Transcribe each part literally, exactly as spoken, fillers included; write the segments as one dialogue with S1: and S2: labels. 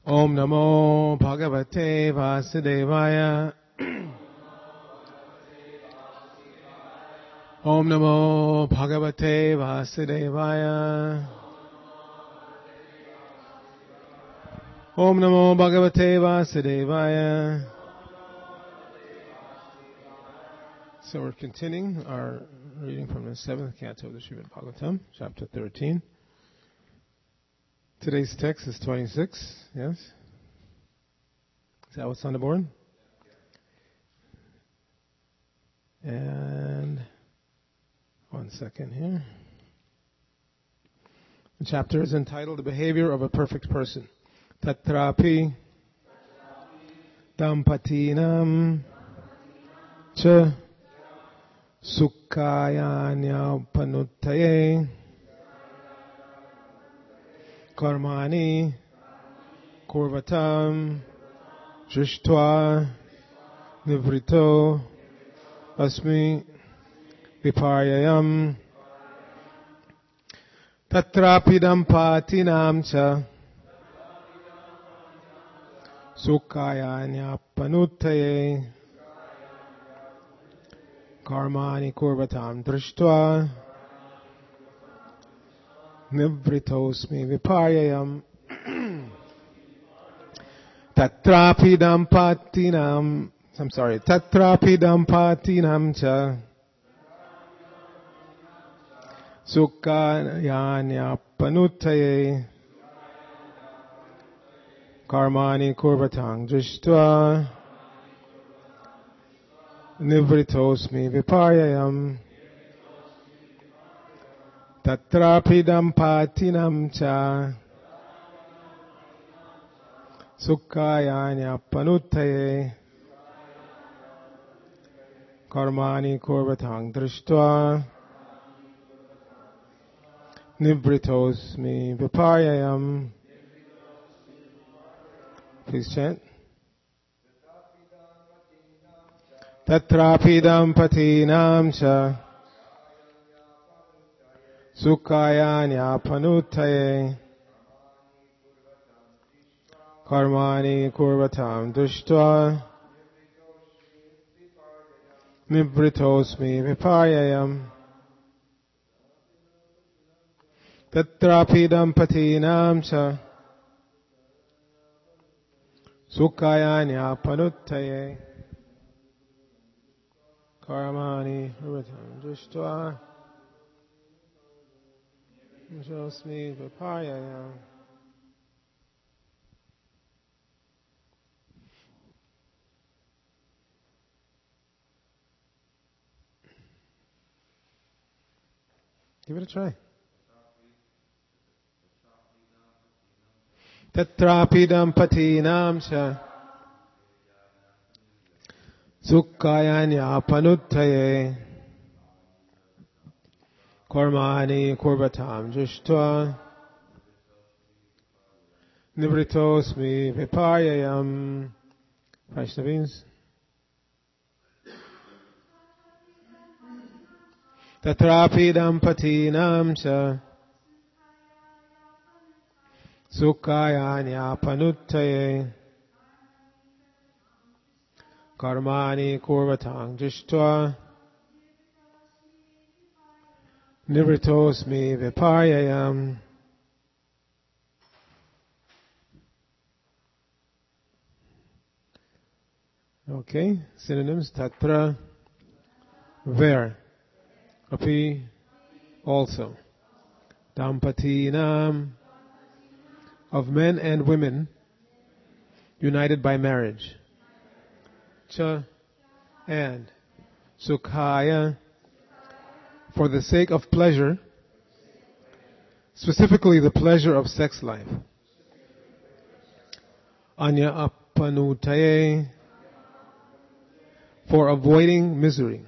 S1: Om Namo Bhagavate Vasudevaya. Om Namo Bhagavate Vasudevaya. Om Namo Bhagavate Vasudevaya. So we're continuing our reading from the seventh canto of the Srimad Bhagavatam, chapter thirteen. Today's text is twenty-six, yes? Is that what's on the board? And one second here. The chapter is entitled The Behavior of a Perfect Person. Tatrapi Dampatinam Cha Sukkayanya Panuttaye Karmani Kurvatam Drishtva Nivrito Asmi Viparyayam Tatrapidam Patinam Cha Sukkayanya Panuttaye Karmani Kurvatam Drishtva Nivritosmi Viparyayam Tatrapidam Patinam I'm sorry, Tatrapidam Patinam Cha Sukkayanya Panuttaye Karmani Kurvatang Drishtva Nivritosmi Viparyayam Tatrapidam Patinam Cha Sukkayanya Panuttaye Karmani Kurvatang Drishtva Nivritosmi Viparyayam. Please chant. Tatrapidam Patinam Cha Sukkayanya Panuttaye Karmani Kurvatam Drishtva Nivritosmi Viparyayam. Tatrapidam Patinam Cha Sukkayanya Panuttaye Karmani Kurvatam Drishtva Nivritosmi Viparyayam. Give it a try. Tatrapidam Patinam Cha Sukkayanya Panuttaye Karmani Kurvatam Drishtva Nivritosmi Viparyayam. Vaishnavins. Tatrapidam Patinam Cha Sukkayanya Panuttaye Karmani Kurvatang Drishtva Nivritosmi Viparyayam. Okay, synonyms. Tatra, where. Api, also. Dampatinam, of men and women united by marriage. Cha, and. Sukhaya, for the sake of pleasure, specifically the pleasure of sex life. Anya Apanutaye, for avoiding misery.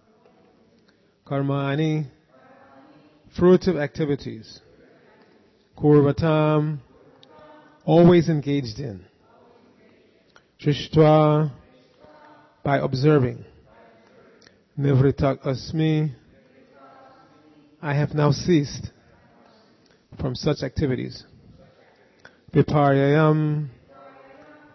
S1: Karmani, fruitive activities. Kurvatam, always engaged in. Drishtva, by observing. Nivritak asmi, I have now ceased from such activities. Viparyayam,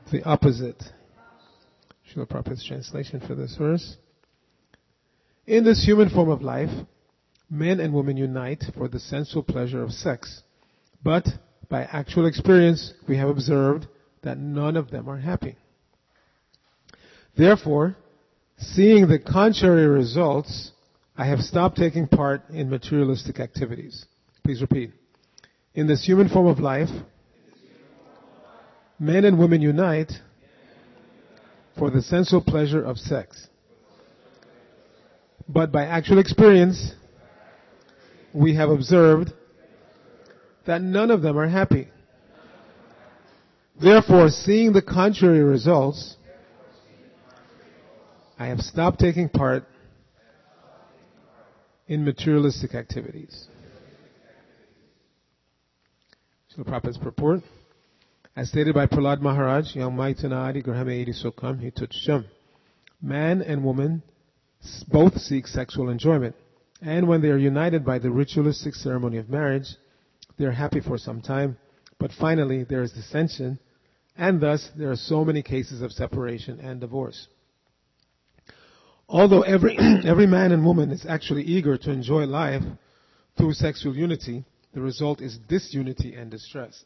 S1: the opposite. Srila Prabhupada's translation for this verse. In this human form of life, men and women unite for the sensual pleasure of sex. But by actual experience, we have observed that none of them are happy. Therefore, seeing the contrary results, I have stopped taking part in materialistic activities. Please repeat. In this human form of life, men and women unite for the sensual pleasure of sex. But by actual experience, we have observed that none of them are happy. Therefore, seeing the contrary results, I have stopped taking part in materialistic activities. So the Prabhupada's purport. As stated by Prahlad Maharaj, Yang Maitanadi Grahame Sokam Hitucham. Man and woman both seek sexual enjoyment, and when they are united by the ritualistic ceremony of marriage, they are happy for some time, but finally there is dissension, and thus there are so many cases of separation and divorce. Although every every man and woman is actually eager to enjoy life through sexual unity, the result is disunity and distress.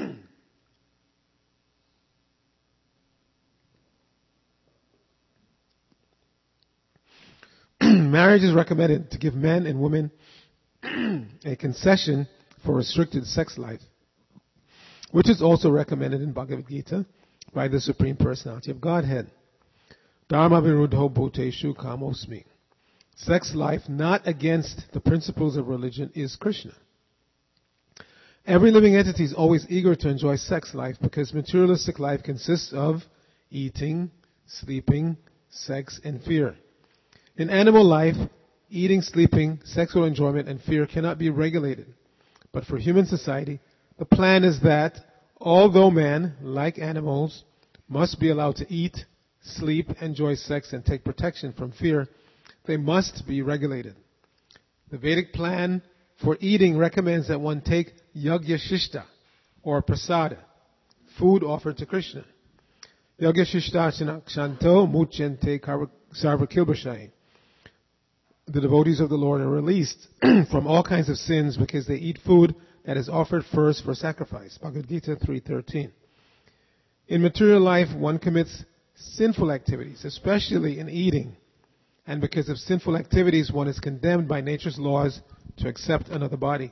S1: Marriage is recommended to give men and women a concession for restricted sex life, which is also recommended in Bhagavad Gita by the Supreme Personality of Godhead. Dharma viruddho bhuteshu kamosmi. Sex life not against the principles of religion is Krishna. Every living entity is always eager to enjoy sex life because materialistic life consists of eating, sleeping, sex, and fear. In animal life, eating, sleeping, sexual enjoyment, and fear cannot be regulated. But for human society, the plan is that although man, like animals, must be allowed to eat, sleep, enjoy sex, and take protection from fear, they must be regulated. The Vedic plan for eating recommends that one take yagya shishta, or prasada, food offered to Krishna. Yagya shishta shanto muchente sarva kilbashai. The devotees of the Lord are released from all kinds of sins because they eat food that is offered first for sacrifice. Bhagavad Gita three thirteen. In material life, one commits sinful activities, especially in eating. And because of sinful activities, one is condemned by nature's laws to accept another body,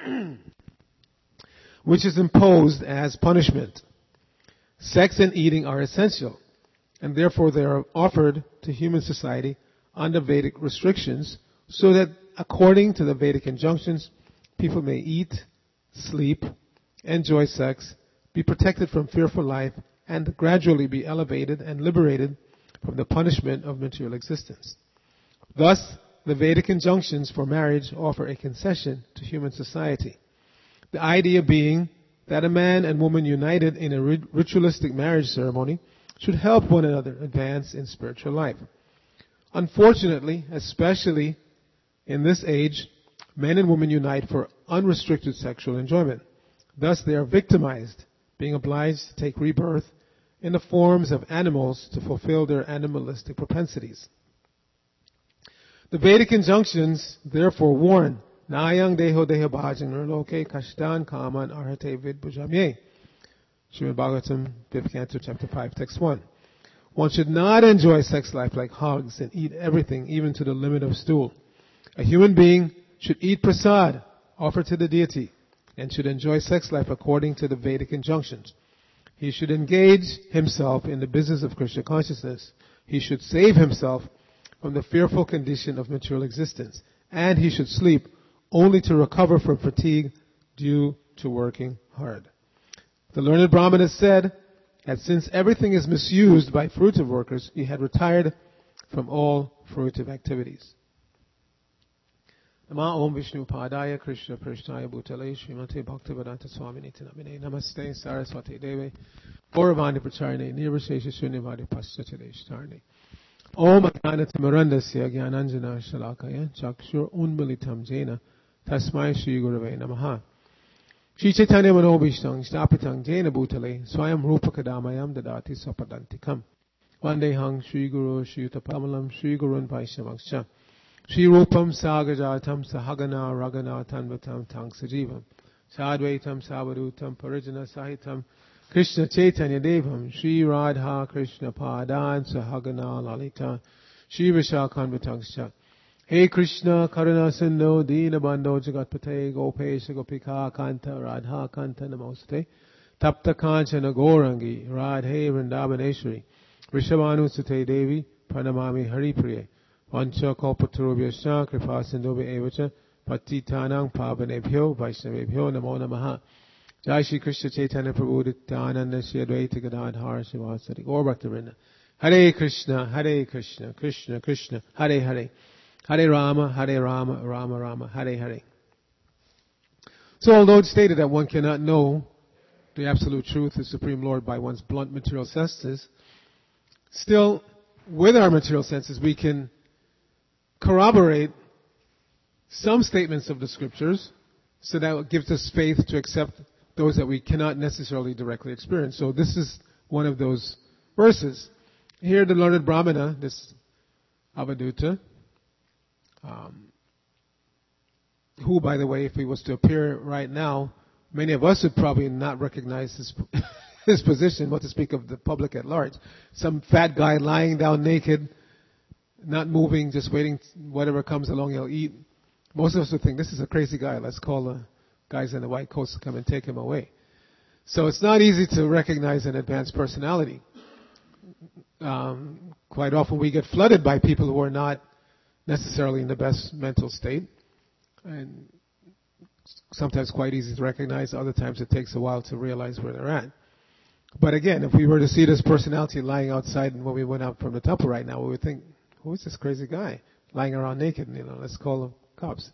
S1: which is imposed as punishment. Sex and eating are essential, and therefore they are offered to human society under Vedic restrictions, so that according to the Vedic injunctions, people may eat, sleep, enjoy sex, be protected from fearful life, and gradually be elevated and liberated from the punishment of material existence. Thus, the Vedic injunctions for marriage offer a concession to human society. The idea being that a man and woman united in a ritualistic marriage ceremony should help one another advance in spiritual life. Unfortunately, especially in this age, men and women unite for unrestricted sexual enjoyment. Thus, they are victimized, being obliged to take rebirth in the forms of animals to fulfill their animalistic propensities. The Vedic injunctions therefore warn, Nayang deho deha bhajang loke kashtan kaman arhate vid bhujamye. Srimad Bhagavatam, fifth Canto, Chapter five, Text one. One should not enjoy sex life like hogs and eat everything, even to the limit of stool. A human being should eat prasad, offered to the deity, and should enjoy sex life according to the Vedic injunctions. He should engage himself in the business of Krishna consciousness. He should save himself from the fearful condition of material existence. And he should sleep only to recover from fatigue due to working hard. The learned Brahmana said that since everything is misused by fruitive workers, he had retired from all fruitive activities. Nama Om Vishnu Padaya Krishna Prishnaya Bhutale Srimate Bhaktivedanta Swaminiti Namine Namaste Saraswati Deve Gauravani Pracharne Nirvashesha Shunyavadi Paschatadeshtarne Om Ajnanatimarandasya Gyananjana Shalakaya Chakshur Unmilitam Jena Tasmai Shri Gurave Namaha. Shri Chaitanya Manobhishtang Stapitang Jena Bhutale Swayam Rupa Kadamayam Dadati Sapadantikam Vandehang Shri Guru Shri Utapamalam Shri Gurun Vaishnavangscha Shri Rupam Sagajatam Sahagana Ragana Tanvatam Tang Sajivam Sadvaitam Savadutam Parijana Sahitam Krishna Chaitanya Devam Shri Radha Krishna Padan Sahagana Lalita Shri Vishakhanvatangscha Hey Krishna Karuna Sindhu Dina Bandho Jagatpate Gopesha Gopika Kanta Radha Kanta Namaste Tapta Kanchana Gorangi Radhe Vrindavaneshwari Rishabhanu Sute Devi Pranamami Haripriye Vancha Kalpatarubhyascha Kripa Sindhuve Evacha Patitanang Pavanebhyo Vaishnavebhyo Namo Namaha Jai Shri Krishna Chaitanya Prabhu Nityananda Shri Advaita Gadadhar Shivasati Gaur Bhaktivinoda Hare Krishna Hare Krishna Krishna Krishna Hare Hare Hare Rama Hare Rama Rama Rama Hare Hare. So although it's stated that one cannot know the absolute truth, the Supreme Lord, by one's blunt material senses, still with our material senses we can corroborate some statements of the scriptures, so that gives us faith to accept those that we cannot necessarily directly experience. So this is one of those verses. Here the learned Brahmana, this Avadhuta, um, who, by the way, if he was to appear right now, many of us would probably not recognize his his position, what to speak of the public at large. Some fat guy lying down naked, not moving, just waiting, whatever comes along he'll eat. Most of us would think, this is a crazy guy, let's call the guys in the white coats to come and take him away. So it's not easy to recognize an advanced personality. Um, quite often we get flooded by people who are not necessarily in the best mental state, and sometimes quite easy to recognize, other times it takes a while to realize where they're at. But again, if we were to see this personality lying outside and when we went out from the temple right now, we would think, who is this crazy guy lying around naked? You know, let's call him cops.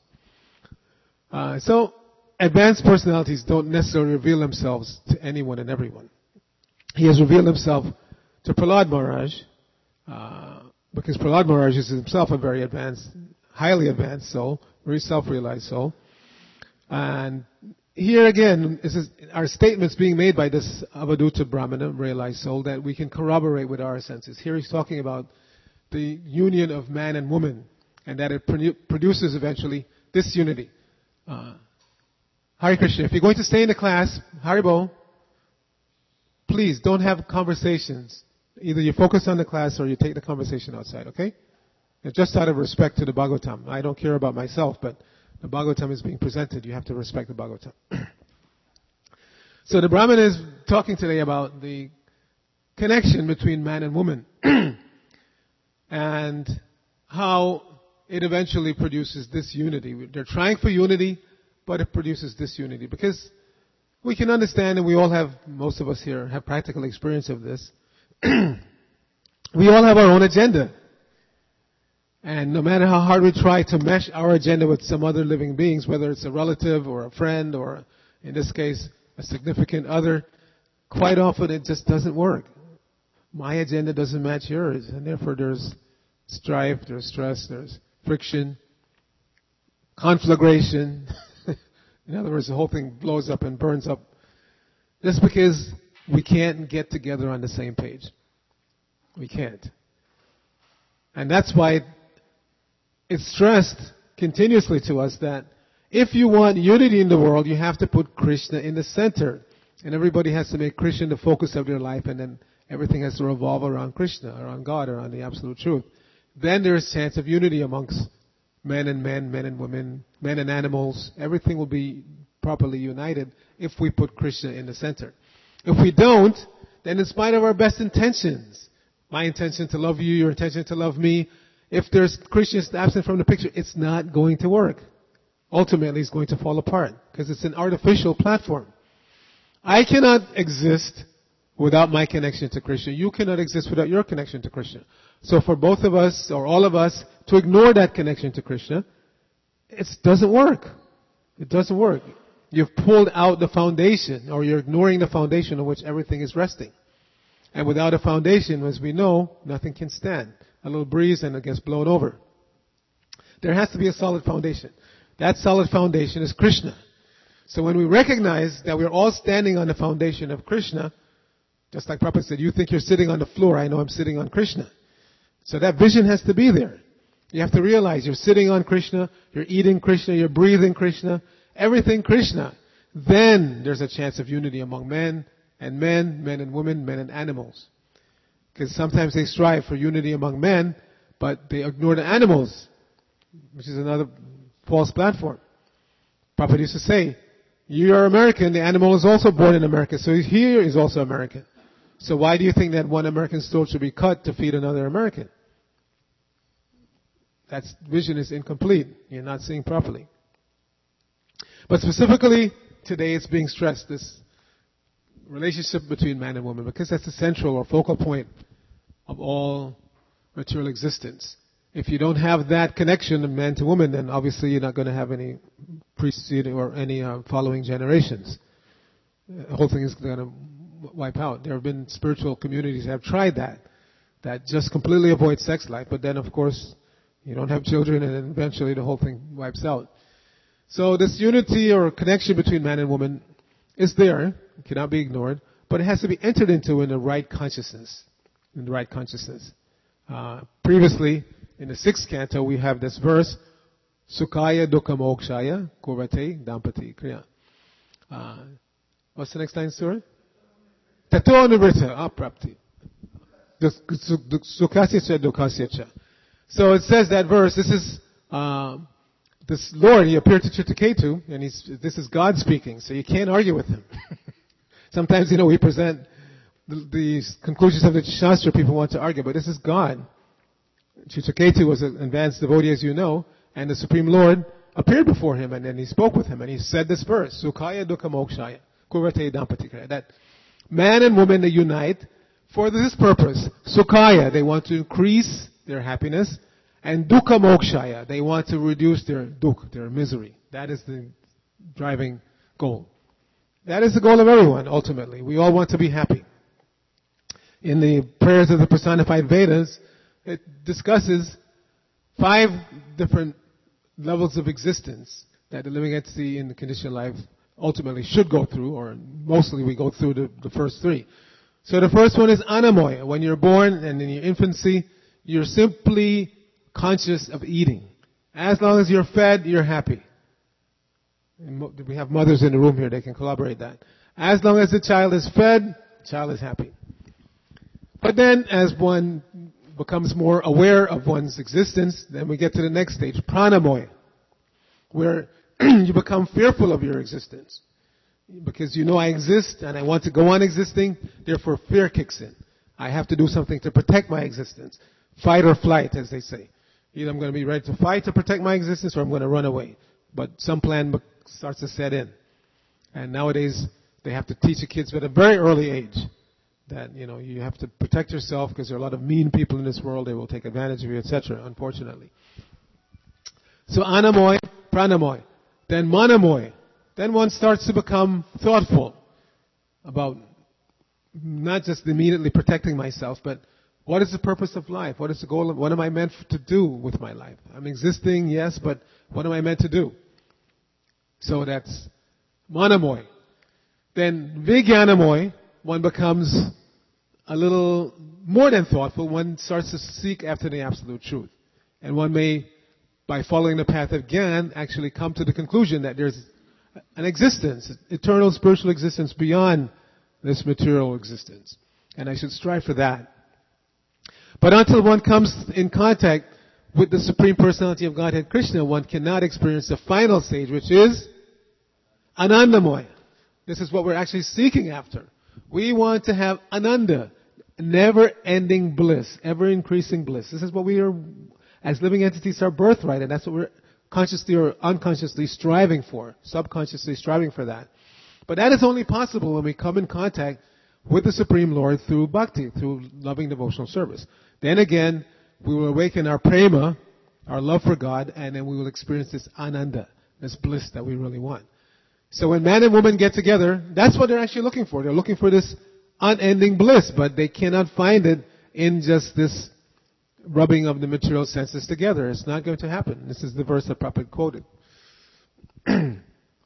S1: Uh, so advanced personalities don't necessarily reveal themselves to anyone and everyone. He has revealed himself to Prahlad Maharaj, uh, because Prahlad Maharaj is himself a very advanced, highly advanced soul, very self-realized soul. And here again, this is our statements being made by this Avadhuta Brahmana, realized soul, that we can corroborate with our senses. Here he's talking about the union of man and woman, and that it produ- produces eventually this unity. Uh, Hare Krishna. If you're going to stay in the class, Haribo, please don't have conversations. Either you focus on the class or you take the conversation outside, okay? And just out of respect to the Bhagavatam. I don't care about myself, but the Bhagavatam is being presented. You have to respect the Bhagavatam. So the Brahman is talking today about the connection between man and woman and how it eventually produces this unity. They're trying for unity, but it produces this unity. Because we can understand, and we all have, most of us here have practical experience of this, we all have our own agenda. And no matter how hard we try to mesh our agenda with some other living beings, whether it's a relative or a friend or, in this case, a significant other, quite often it just doesn't work. My agenda doesn't match yours, and therefore there's strife, there's stress, there's friction, conflagration. In other words, the whole thing blows up and burns up just because we can't get together on the same page. We can't. And that's why it's stressed continuously to us that if you want unity in the world, you have to put Krishna in the center. And everybody has to make Krishna the focus of their life, and then everything has to revolve around Krishna, around God, around the absolute truth. Then there is chance of unity amongst men and men, men and women, men and animals. Everything will be properly united if we put Krishna in the center. If we don't, then in spite of our best intentions, my intention to love you, your intention to love me, if there's Krishna absent from the picture, it's not going to work. Ultimately, it's going to fall apart because it's an artificial platform. I cannot exist without my connection to Krishna. You cannot exist without your connection to Krishna. So for both of us, or all of us, to ignore that connection to Krishna, it doesn't work. It doesn't work. You've pulled out the foundation, or you're ignoring the foundation on which everything is resting. And without a foundation, as we know, nothing can stand. A little breeze and it gets blown over. There has to be a solid foundation. That solid foundation is Krishna. So when we recognize that we're all standing on the foundation of Krishna, just like Prabhupada said, you think you're sitting on the floor, I know I'm sitting on Krishna. So that vision has to be there. You have to realize you're sitting on Krishna, you're eating Krishna, you're breathing Krishna, everything Krishna. Then there's a chance of unity among men and men, men and women, men and animals. Because sometimes they strive for unity among men, but they ignore the animals, which is another false platform. Prabhupada used to say, you are American, the animal is also born in America, so here is also American. So why do you think that one American's throat should be cut to feed another American? That vision is incomplete. You're not seeing properly. But specifically, today it's being stressed, this relationship between man and woman, because that's the central or focal point of all material existence. If you don't have that connection of man to woman, then obviously you're not going to have any preceding or any uh, following generations. The whole thing is going to wipe out. There have been spiritual communities that have tried that, that just completely avoid sex life, but then of course you don't have children and then eventually the whole thing wipes out. So this unity or connection between man and woman is there, it cannot be ignored, but it has to be entered into in the right consciousness, in the right consciousness. Uh, previously, in the sixth canto, we have this verse, Sukhaya Dukkha Mokshaya Kurvate Dampati Kriya. Uh, what's the next line, Surah? Tato Nivrita Aprapti. Sukhasya Dukkasya. So it says that verse, this is, uh, this Lord, he appeared to Chitraketu, and he's, this is God speaking, so you can't argue with him. Sometimes, you know, we present the, the conclusions of the Shastra, people want to argue, but this is God. Chitraketu was an advanced devotee, as you know, and the Supreme Lord appeared before him, and then he spoke with him, and he said this verse, Sukhaya Dukkha Mokshaya, Kurvate Dampati, that man and woman, they unite for this purpose. Sukhaya, they want to increase their happiness, and Dukkha Mokshaya, they want to reduce their dukkha, their misery. That is the driving goal. That is the goal of everyone, ultimately. We all want to be happy. In the prayers of the personified Vedas, it discusses five different levels of existence that the living entity in the conditioned life ultimately should go through, or mostly we go through the, the first three. So the first one is Anamoya. When you're born and in your infancy, you're simply conscious of eating. As long as you're fed, you're happy. And we have mothers in the room here, they can corroborate that. As long as the child is fed, the child is happy. But then as one becomes more aware of one's existence, then we get to the next stage, Pranamoya, where you become fearful of your existence. Because you know I exist and I want to go on existing, therefore fear kicks in. I have to do something to protect my existence. Fight or flight, as they say. Either I'm going to be ready to fight to protect my existence, or I'm going to run away. But some plan starts to set in. And nowadays, they have to teach the kids at a very early age that, you know, you have to protect yourself because there are a lot of mean people in this world. They will take advantage of you, et cetera, unfortunately. So Anamoy, Pranamoy. Then Manamoy. Then one starts to become thoughtful about not just immediately protecting myself, but what is the purpose of life? What is the goal of, what am I meant to do with my life? I'm existing, yes, but what am I meant to do? So that's Manamoy. Then Vijnanamoy, one becomes a little more than thoughtful. One starts to seek after the absolute truth. And one may, by following the path of Gyan, actually come to the conclusion that there's an existence, eternal spiritual existence beyond this material existence. And I should strive for that. But until one comes in contact with the Supreme Personality of Godhead, Krishna, one cannot experience the final stage, which is Anandamoya. This is what we're actually seeking after. We want to have Ananda, never-ending bliss, ever-increasing bliss. This is what we are, as living entities, our birthright, and that's what we're consciously or unconsciously striving for, subconsciously striving for that. But that is only possible when we come in contact with the Supreme Lord through bhakti, through loving devotional service. Then again, we will awaken our prema, our love for God, and then we will experience this ananda, this bliss that we really want. So when man and woman get together, that's what they're actually looking for. They're looking for this unending bliss, but they cannot find it in just this rubbing of the material senses together. It's not going to happen. This is the verse that Prabhupada quoted.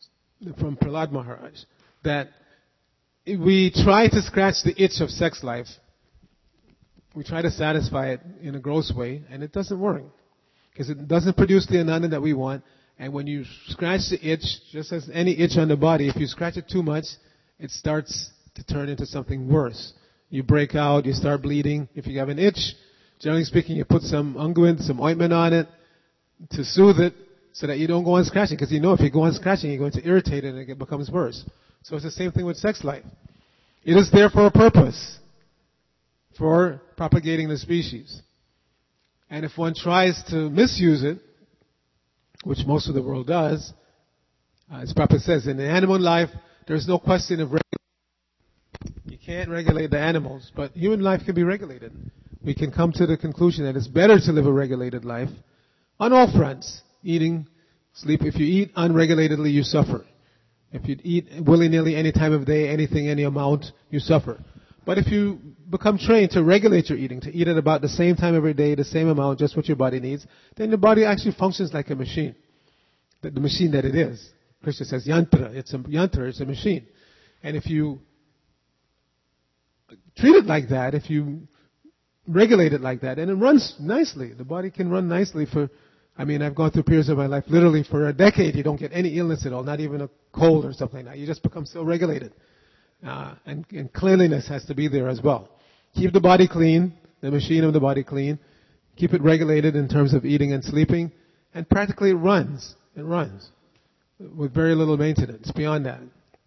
S1: from Prahlad Maharaj, that we try to scratch the itch of sex life. We try to satisfy it in a gross way, and it doesn't work. Because it doesn't produce the ananda that we want. And when you scratch the itch, just as any itch on the body, if you scratch it too much, it starts to turn into something worse. You break out, you start bleeding. If you have an itch, generally speaking, you put some unguent, some ointment on it to soothe it so that you don't go on scratching. Because you know if you go on scratching, you're going to irritate it and it becomes worse. So it's the same thing with sex life. It is there for a purpose, for propagating the species. And if one tries to misuse it, which most of the world does, uh, as Prabhupada says, in the animal life, there's no question of regulation. You can't regulate the animals, but human life can be regulated. We can come to the conclusion that it's better to live a regulated life on all fronts. Eating, sleep. If you eat unregulatedly, you suffer. If you eat willy-nilly any time of day, anything, any amount, you suffer. But if you become trained to regulate your eating, to eat at about the same time every day, the same amount, just what your body needs, then your body actually functions like a machine. The, the machine that it is. Krishna says yantra. It's a yantra, it's a machine. And if you treat it like that, if you regulate it like that, and it runs nicely. The body can run nicely for, I mean, I've gone through periods of my life, literally for a decade, you don't get any illness at all, not even a cold or something like that. You just become so regulated. Uh, and, and cleanliness has to be there as well. Keep the body clean, the machine of the body clean. Keep it regulated in terms of eating and sleeping. And practically it runs. It runs. With very little maintenance beyond that.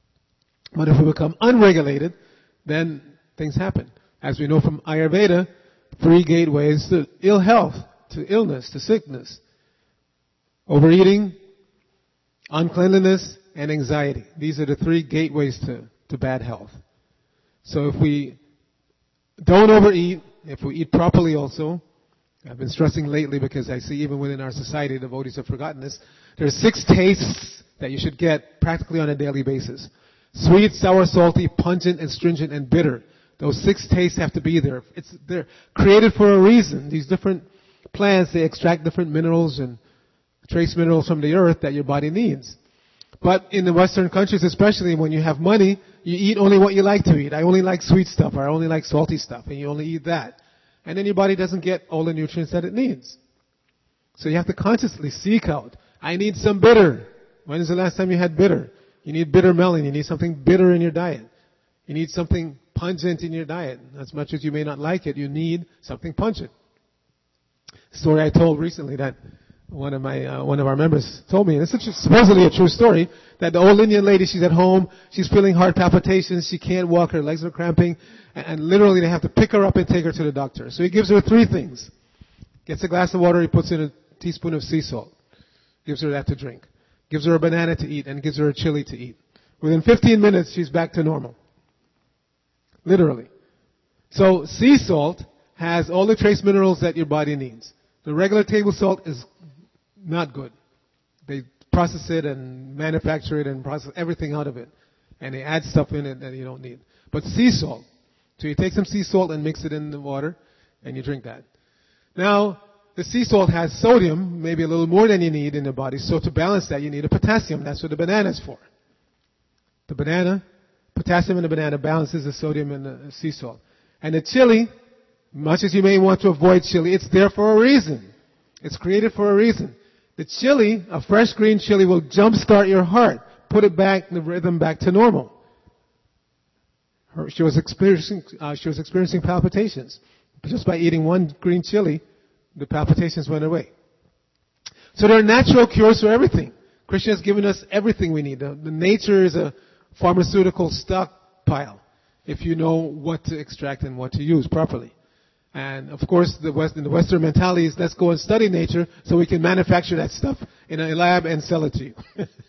S1: But if we become unregulated, then things happen. As we know from Ayurveda, three gateways to ill health, to illness, to sickness. Overeating, uncleanliness, and anxiety. These are the three gateways to to bad health. So if we don't overeat, if we eat properly also, I've been stressing lately because I see even within our society, devotees have forgotten this, there are six tastes that you should get practically on a daily basis. Sweet, sour, salty, pungent, astringent, and bitter. Those six tastes have to be there. It's, they're created for a reason. These different plants, they extract different minerals and trace minerals from the earth that your body needs. But in the Western countries, especially when you have money, you eat only what you like to eat. I only like sweet stuff, or I only like salty stuff, and you only eat that. And then your body doesn't get all the nutrients that it needs. So you have to consciously seek out, I need some bitter. When is the last time you had bitter? You need bitter melon. You need something bitter in your diet. You need something pungent in your diet. As much as you may not like it, you need something pungent. Story I told recently that One of my, uh, one of our members told me, and it's supposedly a true story, that the old Indian lady, she's at home, she's feeling heart palpitations, she can't walk, her legs are cramping, and, and literally they have to pick her up and take her to the doctor. So he gives her three things. Gets a glass of water, he puts in a teaspoon of sea salt. Gives her that to drink. Gives her a banana to eat, and gives her a chili to eat. Within fifteen minutes, she's back to normal. Literally. So sea salt has all the trace minerals that your body needs. The regular table salt is not good. They process it and manufacture it and process everything out of it. And they add stuff in it that you don't need. But sea salt. So you take some sea salt and mix it in the water and you drink that. Now, the sea salt has sodium, maybe a little more than you need in the body. So to balance that, you need a potassium. That's what the banana is for. The banana, potassium in the banana balances the sodium in the sea salt. And the chili, much as you may want to avoid chili, it's there for a reason. It's created for a reason. The chili, a fresh green chili, will jumpstart your heart, put it back, the rhythm back to normal. Her, she was experiencing, uh, she was experiencing palpitations. Just by eating one green chili, the palpitations went away. So there are natural cures for everything. Krishna has given us everything we need. The, the nature is a pharmaceutical stockpile, if you know what to extract and what to use properly. And of course, the West, in the Western mentality is let's go and study nature so we can manufacture that stuff in a lab and sell it to you.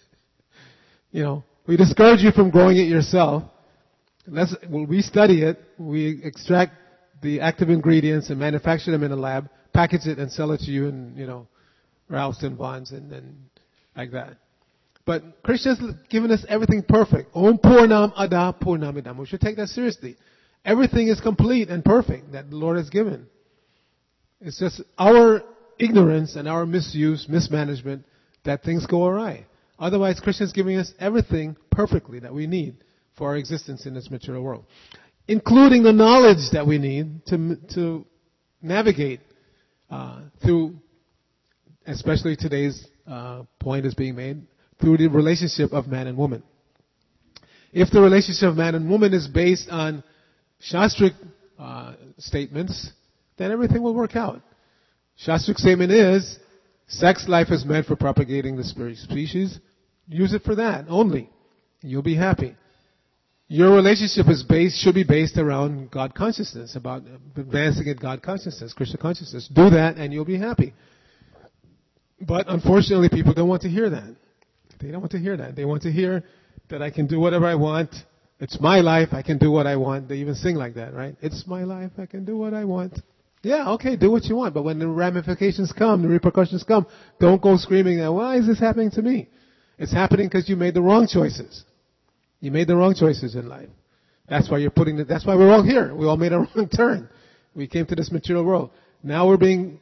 S1: You know, we discourage you from growing it yourself. Let's, when we study it, we extract the active ingredients and manufacture them in a lab, package it and sell it to you in, you know, Ralph's and Vons and, and like that. But Krishna's given us everything perfect. Om Purnam Ada Purnamidam. We should take that seriously. Everything is complete and perfect that the Lord has given. It's just our ignorance and our misuse, mismanagement, that things go awry. Otherwise, Krishna is giving us everything perfectly that we need for our existence in this material world, including the knowledge that we need to to navigate uh, through, especially today's uh, point is being made, through the relationship of man and woman. If the relationship of man and woman is based on Shastric uh, statements, then everything will work out. Shastric statement is, sex life is meant for propagating the species. Use it for that only. You'll be happy. Your relationship is based, should be based around God consciousness, about advancing in God consciousness, Krishna consciousness. Do that and you'll be happy. But unfortunately, people don't want to hear that. They don't want to hear that. They want to hear that I can do whatever I want. It's my life. I can do what I want. They even sing like that, right? It's my life. I can do what I want. Yeah, okay, do what you want. But when the ramifications come, the repercussions come, don't go screaming, why is this happening to me? It's happening because you made the wrong choices. You made the wrong choices in life. That's why you're putting it, that's why we're all here. We all made a wrong turn. We came to this material world. Now we're being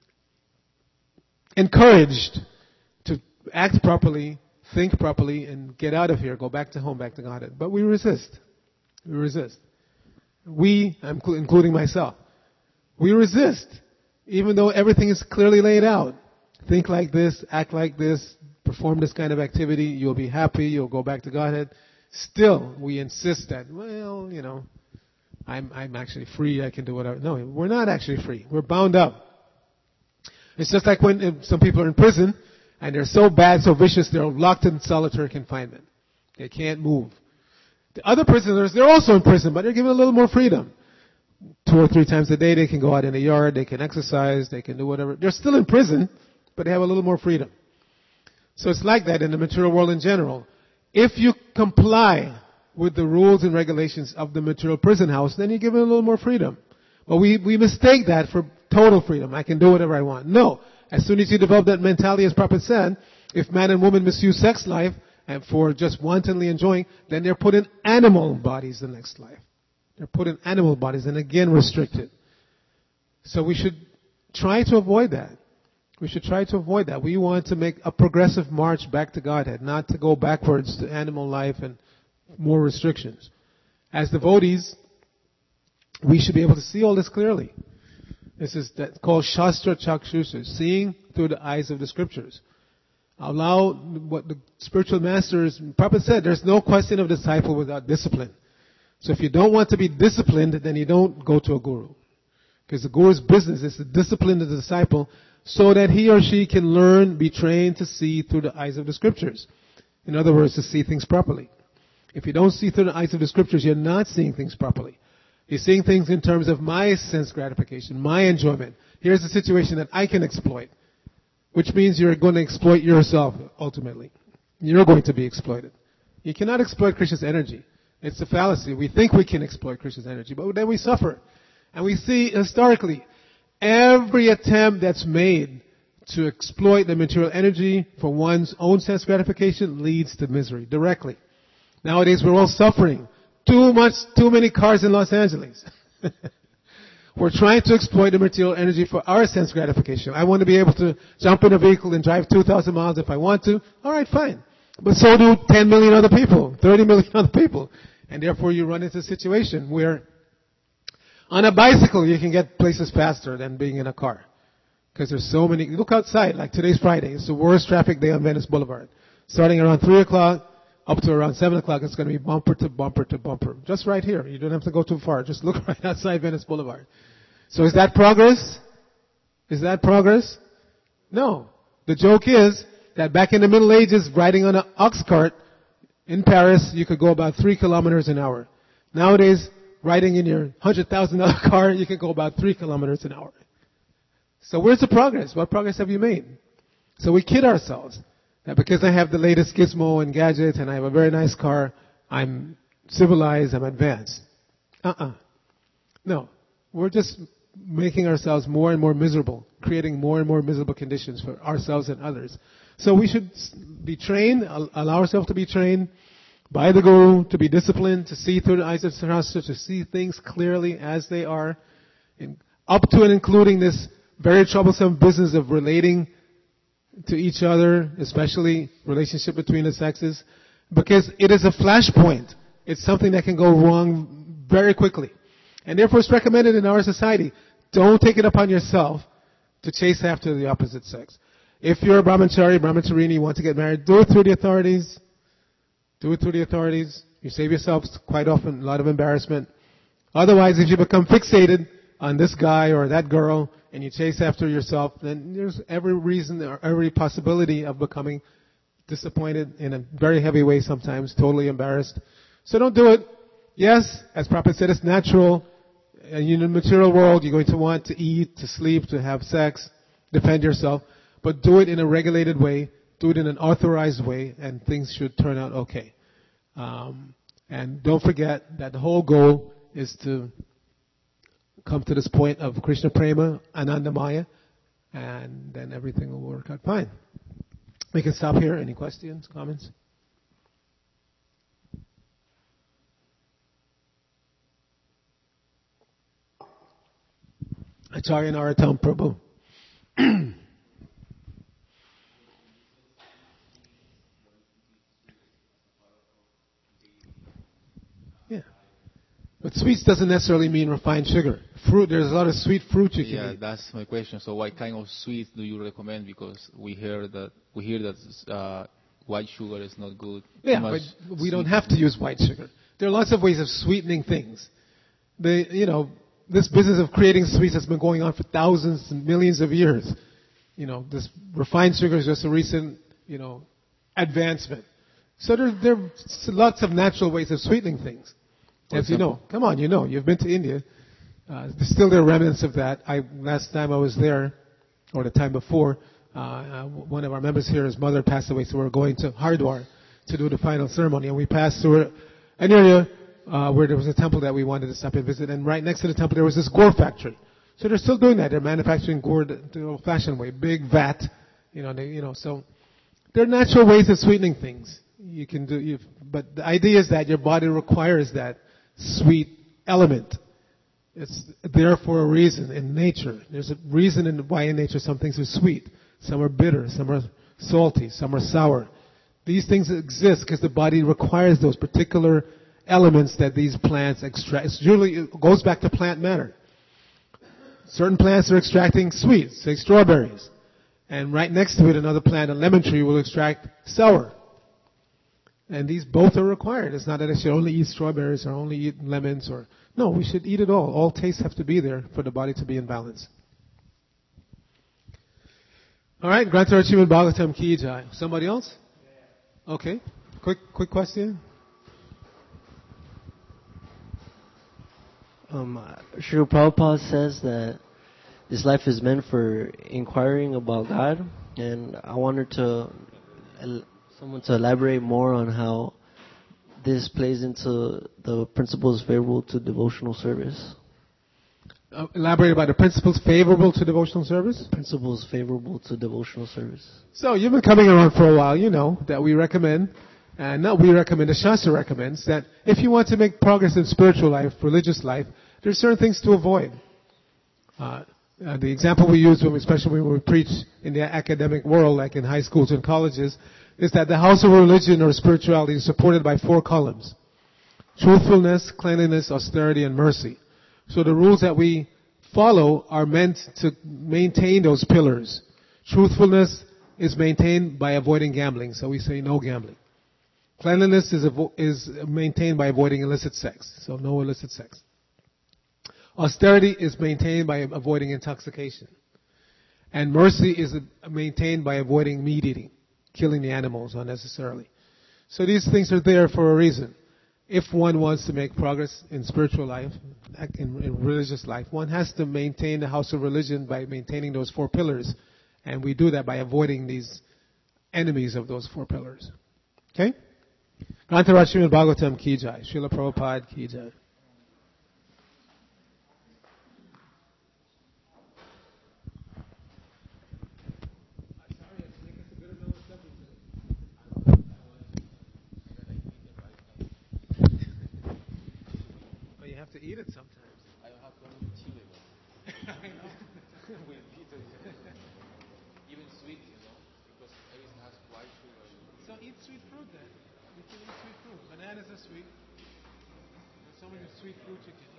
S1: encouraged to act properly, think properly, and get out of here, go back to home, back to Godhead. But we resist. We resist. We, I'm including myself, we resist, even though everything is clearly laid out. Think like this, act like this, perform this kind of activity, you'll be happy, you'll go back to Godhead. Still, we insist that, well, you know, I'm, I'm actually free, I can do whatever. No, we're not actually free. We're bound up. It's just like when some people are in prison, and they're so bad, so vicious, they're locked in solitary confinement. They can't move. The other prisoners, they're also in prison, but they're given a little more freedom. Two or three times a day, they can go out in the yard, they can exercise, they can do whatever. They're still in prison, but they have a little more freedom. So it's like that in the material world in general. If you comply with the rules and regulations of the material prison house, then you're given a little more freedom. But we, we mistake that for total freedom. I can do whatever I want. No. As soon as you develop that mentality, as Prabhupada said, if man and woman misuse sex life and for just wantonly enjoying, then they're put in animal bodies the next life. They're put in animal bodies and again restricted. So we should try to avoid that. We should try to avoid that. We want to make a progressive march back to Godhead, not to go backwards to animal life and more restrictions. As devotees, we should be able to see all this clearly. This is that called Shastra Chakshusha, seeing through the eyes of the scriptures. Allow what the spiritual masters, Prabhupada said, there's no question of disciple without discipline. So if you don't want to be disciplined, then you don't go to a guru. Because the guru's business is to discipline the disciple so that he or she can learn, be trained to see through the eyes of the scriptures. In other words, to see things properly. If you don't see through the eyes of the scriptures, you're not seeing things properly. You're seeing things in terms of my sense gratification, my enjoyment. Here's a situation that I can exploit, which means you're going to exploit yourself ultimately. You're going to be exploited. You cannot exploit Krishna's energy. It's a fallacy. We think we can exploit Krishna's energy, but then we suffer. And we see historically, every attempt that's made to exploit the material energy for one's own sense gratification leads to misery directly. Nowadays we're all suffering. Too much, too many cars in Los Angeles. We're trying to exploit the material energy for our sense gratification. I want to be able to jump in a vehicle and drive two thousand miles if I want to. Alright, fine. But so do ten million other people, thirty million other people. And therefore you run into a situation where on a bicycle you can get places faster than being in a car. Because there's so many, look outside, like today's Friday. It's the worst traffic day on Venice Boulevard. Starting around three o'clock, up to around seven o'clock, it's going to be bumper to bumper to bumper. Just right here. You don't have to go too far. Just look right outside Venice Boulevard. So is that progress? Is that progress? No. The joke is that back in the Middle Ages, riding on an ox cart in Paris, you could go about three kilometers an hour. Nowadays, riding in your one hundred thousand dollars car, you can go about three kilometers an hour. So where's the progress? What progress have you made? So we kid ourselves that because I have the latest gizmo and gadget and I have a very nice car, I'm civilized, I'm advanced. Uh-uh. No. We're just making ourselves more and more miserable, creating more and more miserable conditions for ourselves and others. So we should be trained, allow ourselves to be trained by the Guru, to be disciplined, to see through the eyes of Shastra, to see things clearly as they are, in, up to and including this very troublesome business of relating to each other, especially relationship between the sexes, because it is a flashpoint. It's something that can go wrong very quickly. And therefore it's recommended in our society. Don't take it upon yourself to chase after the opposite sex. If you're a brahmachari, brahmacharini, you want to get married, do it through the authorities. Do it through the authorities. You save yourself quite often a lot of embarrassment. Otherwise, if you become fixated on this guy or that girl and you chase after yourself, then there's every reason or every possibility of becoming disappointed in a very heavy way sometimes, totally embarrassed. So don't do it. Yes, as Prabhupada said, it's natural. In the material world, you're going to want to eat, to sleep, to have sex, defend yourself. But do it in a regulated way. Do it in an authorized way, and things should turn out okay. Um, and don't forget that the whole goal is to come to this point of Krishna Prema, Anandamaya, and then everything will work out fine. We can stop here. Any questions, comments? Acharya Narottam Prabhu. Yeah. But sweets doesn't necessarily mean refined sugar. Fruit, there's a lot of sweet fruit you can
S2: yeah,
S1: eat.
S2: Yeah, that's my question. So what kind of sweets do you recommend? Because we hear that we hear that uh, white sugar is not good.
S1: Yeah, but we don't have to use white sugar. There are lots of ways of sweetening things. The, you know, this business of creating sweets has been going on for thousands and millions of years. You know, this refined sugar is just a recent, you know, advancement. So there, there are lots of natural ways of sweetening things. As you know. Come on, you know. You've been to India. Uh, there's still there are remnants of that. I, last time I was there, or the time before, uh, uh, one of our members here, his mother passed away, so we were going to Hardwar to do the final ceremony. And we passed through an area uh, where there was a temple that we wanted to stop and visit. And right next to the temple, there was this gourd factory. So they're still doing that. They're manufacturing gourd the old-fashioned way, big vat. You know, they, you know. So there are natural ways of sweetening things. You can do, you, but the idea is that your body requires that sweet element. It's there for a reason in nature. There's a reason in why in nature some things are sweet, some are bitter, some are salty, some are sour. These things exist because the body requires those particular elements that these plants extract. It's usually, it goes back to plant matter. Certain plants are extracting sweets, say strawberries. And right next to it, another plant, a lemon tree, will extract sour. And these both are required. It's not that I should only eat strawberries or only eat lemons or... No, we should eat it all. All tastes have to be there for the body to be in balance. All right, Granthara Srimad Bhagavatam Ki Jai. Somebody else? Okay. Quick, quick question.
S3: Um, Srila Prabhupada says that this life is meant for inquiring about God, and I wanted to someone to elaborate more on how this plays into the principles favorable to devotional service.
S1: Uh, elaborate about the principles favorable to devotional service?
S3: Principles favorable to devotional service.
S1: So you've been coming around for a while. You know that we recommend, and not we recommend, the Shastra recommends, that if you want to make progress in spiritual life, religious life, there are certain things to avoid. Uh, uh, the example we use, when we, especially when we preach in the academic world, like in high schools and colleges, is that the house of religion or spirituality is supported by four columns: truthfulness, cleanliness, austerity, and mercy. So the rules that we follow are meant to maintain those pillars. Truthfulness is maintained by avoiding gambling, so we say no gambling. Cleanliness is, avo- is maintained by avoiding illicit sex, so no illicit sex. Austerity is maintained by avoiding intoxication. And mercy is maintained by avoiding meat eating, killing the animals unnecessarily. So these things are there for a reason. If one wants to make progress in spiritual life, in, in religious life, one has to maintain the house of religion by maintaining those four pillars. And we do that by avoiding these enemies of those four pillars. Okay? Granthara Srimad Bhagavatam Ki Jai. Srila Prabhupada Ki Jai. To eat it sometimes.
S2: I have one with chili.
S1: I know. With pizza.
S2: Even sweet, you know.
S1: bananas are sweet. And some of the sweet fruits you can